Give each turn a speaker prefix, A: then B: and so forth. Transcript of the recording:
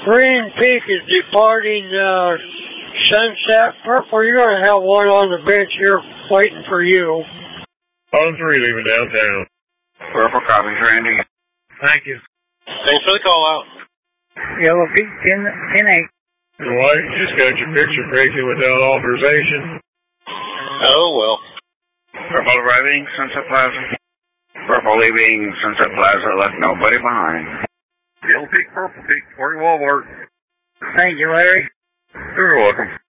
A: Green Peak is departing Sunset. Purple, you're going to have one on the bench here waiting for you.
B: On 3 leaving downtown.
C: Purple copies, Randy.
B: Thank you.
D: Thanks for the call out.
E: Yellow Peak 10-8.
B: White, just got your picture taken without authorization.
D: Oh, well.
C: Purple arriving, Sunset Plaza. Purple leaving, Sunset Plaza, left nobody behind.
B: Yellow Peak, Purple Peak, 40 Walmart.
E: Thank you, Larry.
B: You're welcome.